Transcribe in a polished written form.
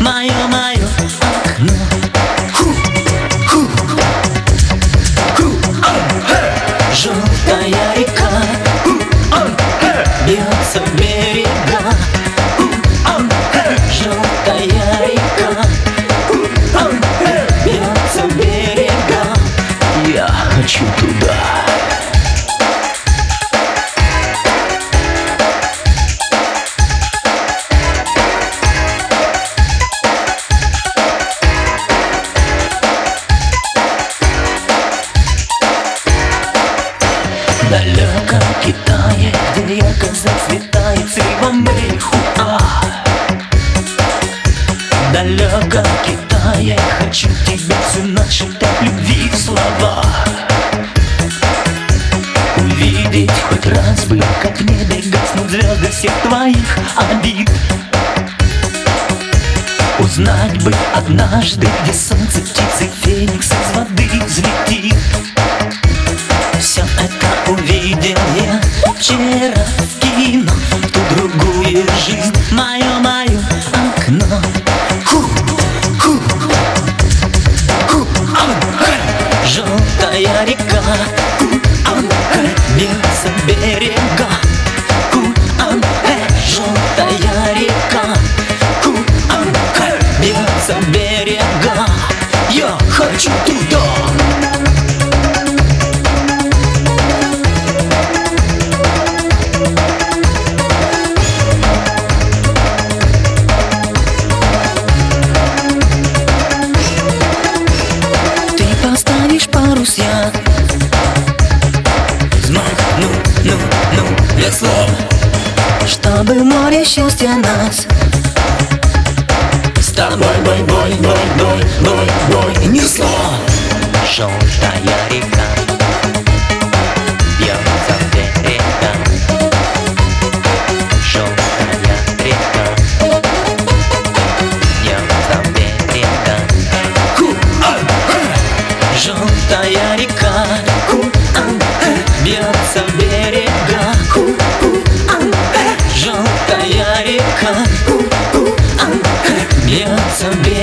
мое окно. Желтая река бьется в берега. Желтая река бьется в берега. Я хочу туда. В далеком Китае, где ярко зацветает сливом мэрихуа. В далеком Китае хочу тебе всю ночь шептать любви слова. Увидеть хоть раз бы, как в небе гаснут звезды всех твоих обид. Узнать бы однажды, где солнце, птицы, феникс из воды взлетит. Все это увидел я вчера в кино, в ту другую жизнь, мое окно. Желтая река бьется в берега. Желтая река бьется в берега. Я хочу туда. Поставишь парусья, взмахну весло, чтобы в море счастья нас с тобой бой несло. Желтая река бьется в берега. Желтая река бьется в берега. Желтая река бьется в берега. Желтая река бьется в берега.